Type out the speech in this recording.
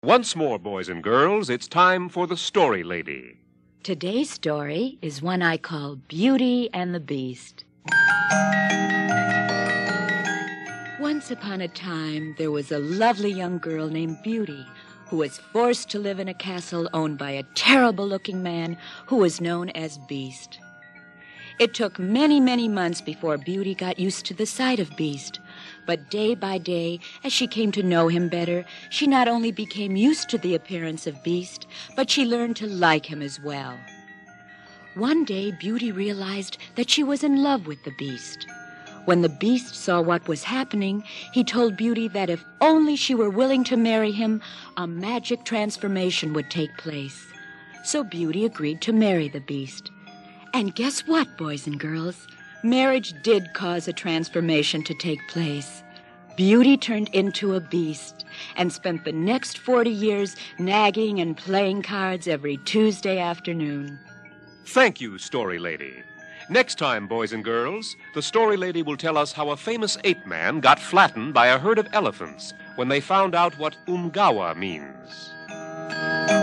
Once more, boys and girls, it's time for the Story Lady. Today's story is one I call Beauty and the Beast. Once upon a time, there was a lovely young girl named Beauty who was forced to live in a castle owned by a terrible-looking man who was known as Beast. It took many, many months before Beauty got used to the sight of Beast. But day by day, as she came to know him better, she not only became used to the appearance of Beast, but she learned to like him as well. One day, Beauty realized that she was in love with the Beast. When the Beast saw what was happening, he told Beauty that if only she were willing to marry him, a magic transformation would take place. So Beauty agreed to marry the Beast. And guess what, boys and girls? Marriage did cause a transformation to take place. Beauty turned into a beast and spent the next 40 years nagging and playing cards every Tuesday afternoon. Thank you, Story Lady. Next time, boys and girls, the Story Lady will tell us how a famous ape man got flattened by a herd of elephants when they found out what Umgawa means.